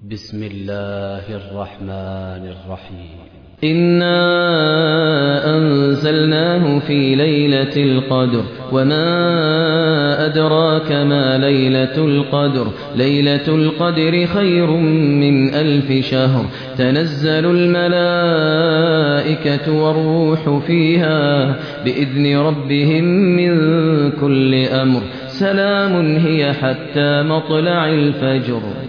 بسم الله الرحمن الرحيم إنا أنزلناه في ليلة القدر وما أدراك ما ليلة القدر ليلة القدر خير من 1000 شهر تنزل الملائكة والروح فيها بإذن ربهم من كل أمر سلام هي حتى مطلع الفجر